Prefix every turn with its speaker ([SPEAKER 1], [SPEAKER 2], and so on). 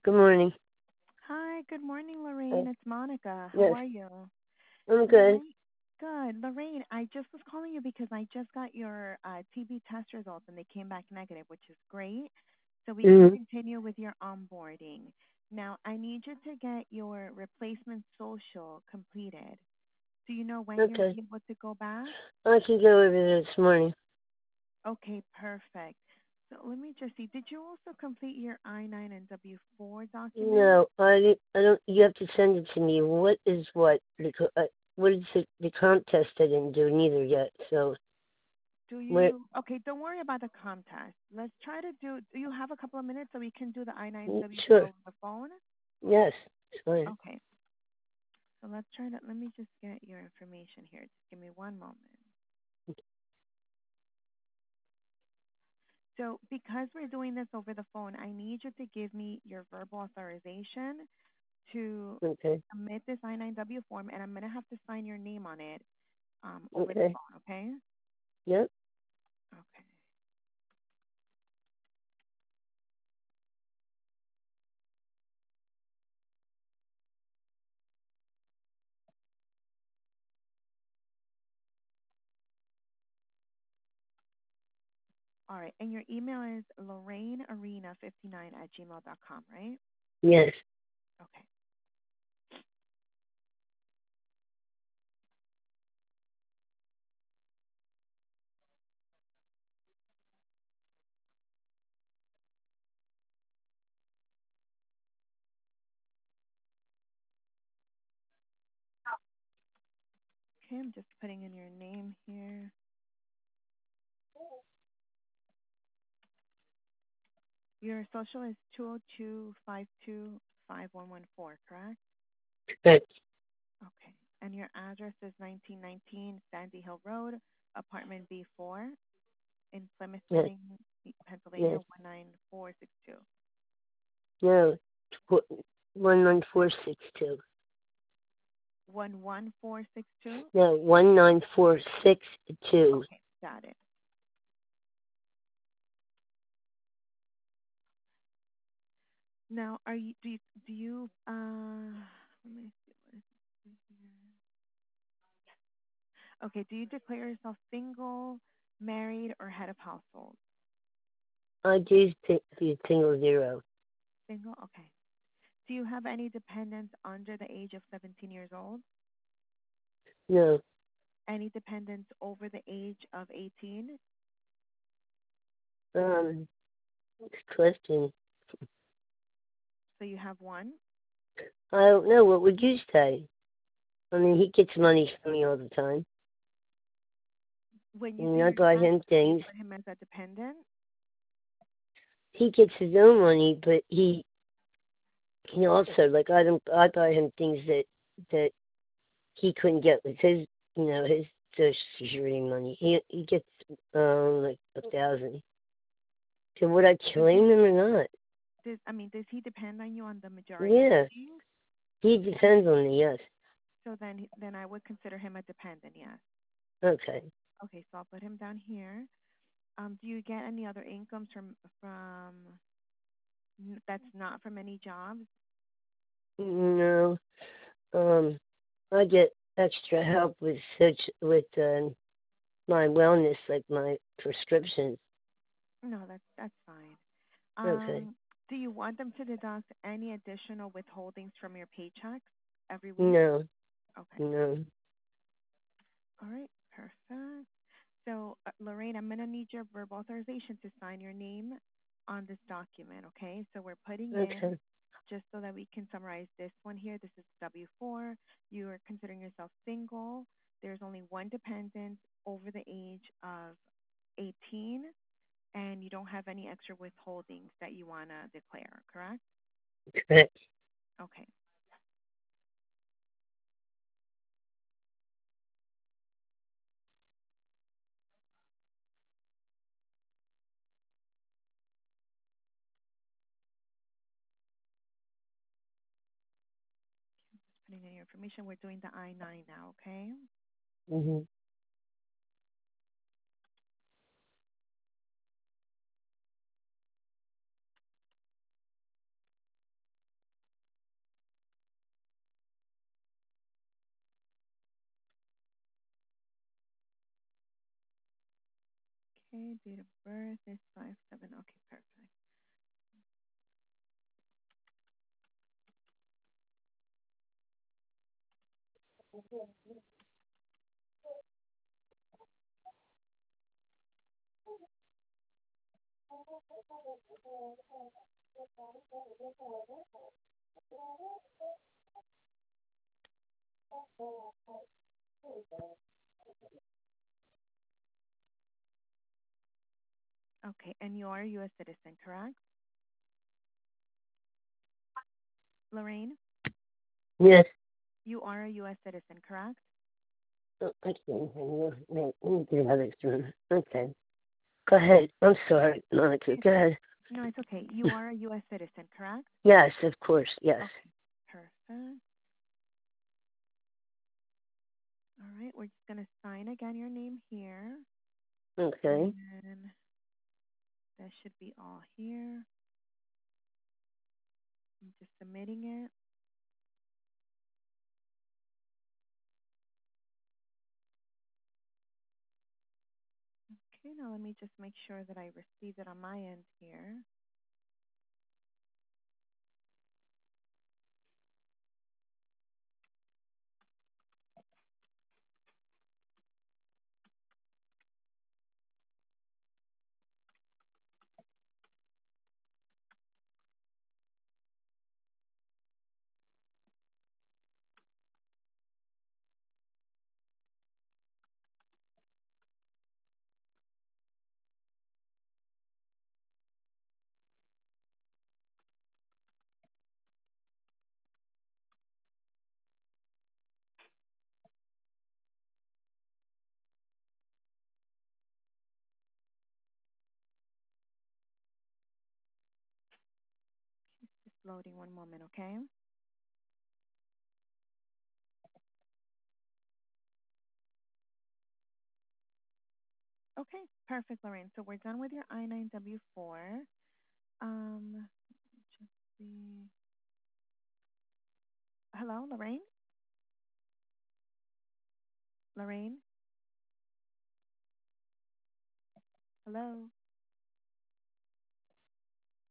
[SPEAKER 1] Good morning.
[SPEAKER 2] Hi, good morning,
[SPEAKER 1] Uh,
[SPEAKER 2] Lorraine. It's Monica. How
[SPEAKER 1] yes,
[SPEAKER 2] are you?
[SPEAKER 1] I'm good.
[SPEAKER 2] Lorraine, good. Lorraine, I just was calling you because I just got your TB test results and they came back negative, which is great. So we can
[SPEAKER 1] Mm-hmm.
[SPEAKER 2] continue with your onboarding. Now, I need you to get your replacement social completed. Do you know when you're
[SPEAKER 1] Okay.
[SPEAKER 2] able to go back?
[SPEAKER 1] I can go over there this morning.
[SPEAKER 2] Okay, perfect. So let me just see. Did you also complete your I-9 and W-4 document?
[SPEAKER 1] No, I don't. You have to send it to me. What is what? What is it? The contest I didn't do neither yet. So
[SPEAKER 2] Do
[SPEAKER 1] where?
[SPEAKER 2] you? Okay, don't worry about the contest. Let's try to do you have a couple of minutes so we can do the I-9W4
[SPEAKER 1] Sure.
[SPEAKER 2] over the phone?
[SPEAKER 1] Yes. It's fine.
[SPEAKER 2] Okay, so let's try to, let me just get your information here. Just give me one moment. So, because we're doing this over the phone, I need you to give me your verbal authorization to
[SPEAKER 1] Okay.
[SPEAKER 2] submit this I-9W form, and I'm going to have to sign your name on it over the
[SPEAKER 1] Okay.
[SPEAKER 2] phone, okay?
[SPEAKER 1] Yep.
[SPEAKER 2] Okay. All right, and your email is lorrainearena59@gmail.com, right?
[SPEAKER 1] Yes.
[SPEAKER 2] Okay. Okay, I'm just putting in your name here. Your social is 202-525-1114, correct?
[SPEAKER 1] Correct.
[SPEAKER 2] Okay. And your address is 1919 Sandy Hill Road, apartment B4 in Plymouth
[SPEAKER 1] Yes.
[SPEAKER 2] Meeting, Pennsylvania,
[SPEAKER 1] Yes.
[SPEAKER 2] 19462.
[SPEAKER 1] No. 19462.
[SPEAKER 2] 11462?
[SPEAKER 1] No. 19462.
[SPEAKER 2] Okay, got it. Now, do you, let me see, what is this here? Okay, do you declare yourself single, married, or head of household?
[SPEAKER 1] I do the single zero.
[SPEAKER 2] Single? Okay. Do you have any dependents under the age of 17 years old?
[SPEAKER 1] No.
[SPEAKER 2] Any dependents over the age of 18?
[SPEAKER 1] Um. Question.
[SPEAKER 2] So you have one.
[SPEAKER 1] I don't know. What would you say? I mean, he gets money from me all the time.
[SPEAKER 2] When
[SPEAKER 1] I
[SPEAKER 2] you do
[SPEAKER 1] mean, I
[SPEAKER 2] your
[SPEAKER 1] buy
[SPEAKER 2] taxes,
[SPEAKER 1] him
[SPEAKER 2] do you
[SPEAKER 1] things.
[SPEAKER 2] put him as a dependent?
[SPEAKER 1] He gets his own money, but he also like I buy him things that he couldn't get with his his social security money. He gets like 1,000. So would I
[SPEAKER 2] Does
[SPEAKER 1] claim
[SPEAKER 2] he,
[SPEAKER 1] them or not?
[SPEAKER 2] does he depend on you on the majority of the
[SPEAKER 1] Yeah,
[SPEAKER 2] things?
[SPEAKER 1] he depends on me. Yes.
[SPEAKER 2] So then I would consider him a dependent, yes.
[SPEAKER 1] Okay.
[SPEAKER 2] Okay, so I'll put him down here. Do you get any other incomes that's not from any jobs?
[SPEAKER 1] No. Um, I get extra help with my wellness, like my prescriptions.
[SPEAKER 2] No, that's fine.
[SPEAKER 1] Okay.
[SPEAKER 2] Do you want them to deduct any additional withholdings from your paychecks every week?
[SPEAKER 1] No.
[SPEAKER 2] Okay.
[SPEAKER 1] No.
[SPEAKER 2] All right. Perfect. So, Lorraine, I'm going to need your verbal authorization to sign your name on this document, okay? So we're putting in,
[SPEAKER 1] Okay.
[SPEAKER 2] just so that we can summarize this one here, this is W-4. You are considering yourself single. There's only one dependent over the age of 18, and you don't have any extra withholdings that you want to declare, correct?
[SPEAKER 1] Correct.
[SPEAKER 2] Okay. Putting in your information. We're doing the I-9 now, okay?
[SPEAKER 1] Mhm.
[SPEAKER 2] Okay, date of birth is 5/7. Okay, perfect. Okay, and you are a U.S. citizen, correct? Lorraine,
[SPEAKER 1] Yes.
[SPEAKER 2] you are a U.S. citizen, correct?
[SPEAKER 1] Oh, I can't hear you. Wait, let me get another room. Okay. Go ahead. I'm sorry, Monica. Go ahead.
[SPEAKER 2] No, it's okay. You are a U.S. citizen, correct?
[SPEAKER 1] Yes, of course. Yes.
[SPEAKER 2] Okay, perfect. All right, we're just going to sign again your name here.
[SPEAKER 1] Okay.
[SPEAKER 2] And then that should be all here. I'm just submitting it. Okay, now let me just make sure that I received it on my end here. Just loading one moment, okay? Okay, perfect, Lorraine. So we're done with your I-9W-4. Just see. Hello, Lorraine? Lorraine? Hello?